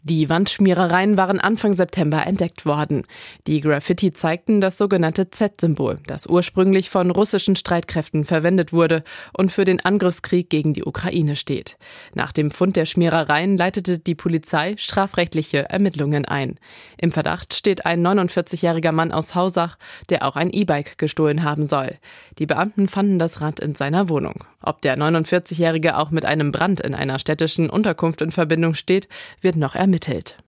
Die Wandschmierereien waren Anfang September entdeckt worden. Die Graffiti zeigten das sogenannte Z-Symbol, das ursprünglich von russischen Streitkräften verwendet wurde und für den Angriffskrieg gegen die Ukraine steht. Nach dem Fund der Schmierereien leitete die Polizei strafrechtliche Ermittlungen ein. Im Verdacht steht ein 49-jähriger Mann aus Hausach, der auch ein E-Bike gestohlen haben soll. Die Beamten fanden das Rad in seiner Wohnung. Ob der 49-Jährige auch mit einem Brand in einer städtischen Unterkunft in Verbindung steht, wird noch ermittelt.